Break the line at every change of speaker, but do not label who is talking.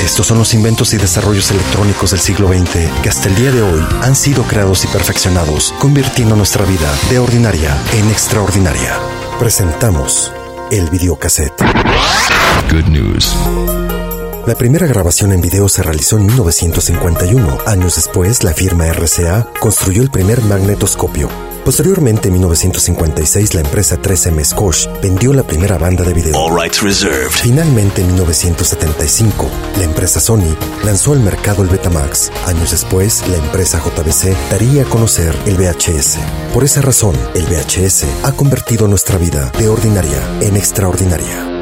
Estos son los inventos y desarrollos electrónicos del siglo XX que hasta el día de hoy han sido creados y perfeccionados, convirtiendo nuestra vida de ordinaria en extraordinaria. Presentamos el videocassette.
Good news.
La primera grabación en video se realizó en 1951. Años después, la firma RCA construyó el primer magnetoscopio. Posteriormente, en 1956, la empresa 3M Scotch vendió la primera banda de video.
All rights reserved.
Finalmente, en 1975, la empresa Sony lanzó al mercado el Betamax. Años después, la empresa JVC daría a conocer el VHS. Por esa razón, el VHS ha convertido nuestra vida de ordinaria en extraordinaria.